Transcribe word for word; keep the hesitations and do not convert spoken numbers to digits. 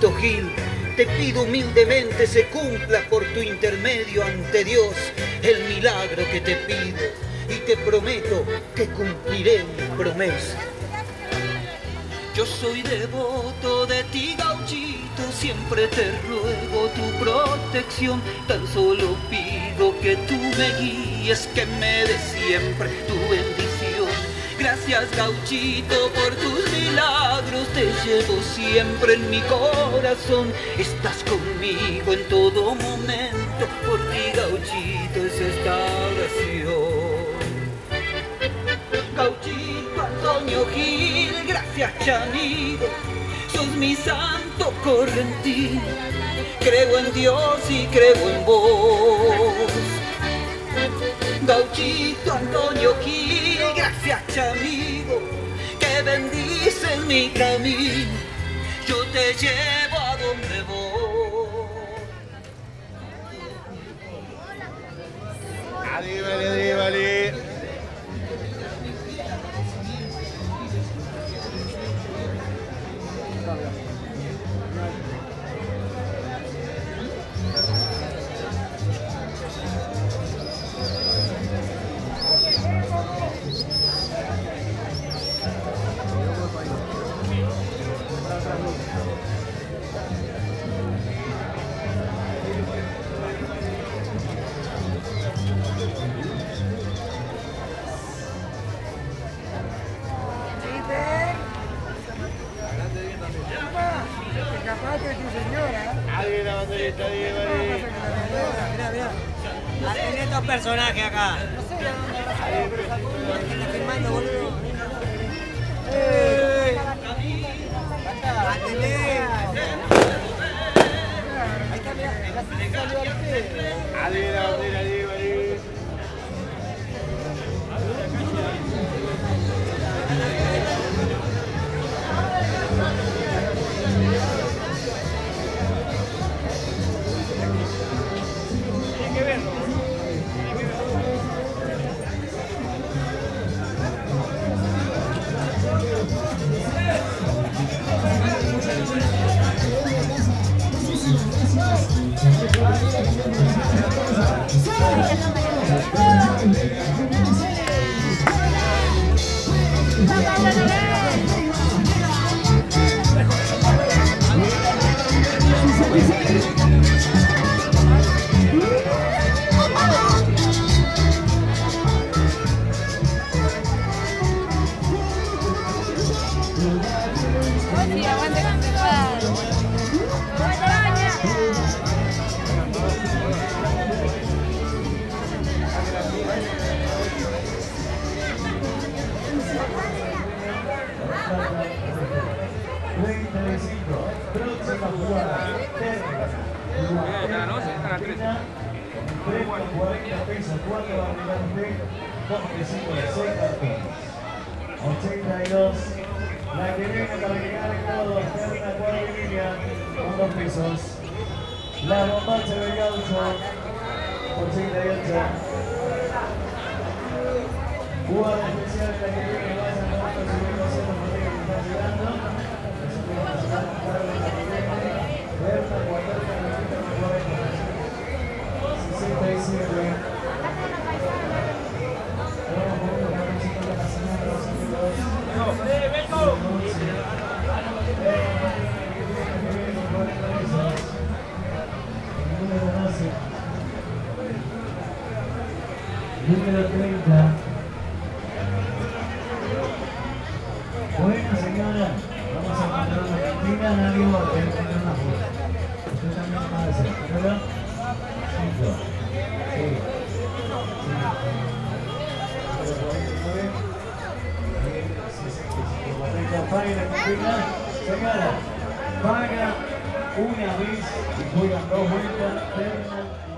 Gauchito Gil, te pido humildemente se cumpla por tu intermedio ante Dios el milagro que te pido y te prometo que cumpliré mi promesa. Yo soy devoto de ti, Gauchito, siempre te ruego tu protección. Tan solo pido que tú me guíes, que me des siempre tu bendición. Gracias, Gauchito, por tus milagros, te llevo siempre en mi corazón. Estás conmigo en todo momento, por ti, Gauchito, es esta oración. Gauchito Antonio Gil, gracias, Chanito, sos mi santo correntín. Creo en Dios y creo en vos. Gauchito Antonio Gil, gracias, Chamigo, que bendices mi camino. Yo te llevo a donde voy. Adíbale, adíbale. Hacen estos personajes acá. Están filmando, boludo. ¡Eh! ¡Atendé! Ahí está, mirá. Adí, adí, adí, adí. Tiene que verlo. Próxima jugada. Premio cuarenta pesos, cuatro banderas de veinticinco de seis cartones. ochenta y dos. La que viene para que gane todos, terna cuadrilínea con dos pesos. La bombacha de Gaucho, ochenta y ocho. Jugada especial, la que viene, vayan tomando su ubicación, los botellas que están llegando. Nosotros vamos a dar un cargo de la que viene. Berta, cuarenta, noventa, cuarenta. sesenta y siete. Vamos con uno, vamos a ir a la semana, vamos a ir a los... Número doce. Número treinta. Bueno, señora, vamos a mandar una Argentina, nadie va a tener una foto. Usted también va a hacer, ¿verdad? cinco. Sí. Pague la Argentina, señora, paga una vez y juegan dos vueltas, terminan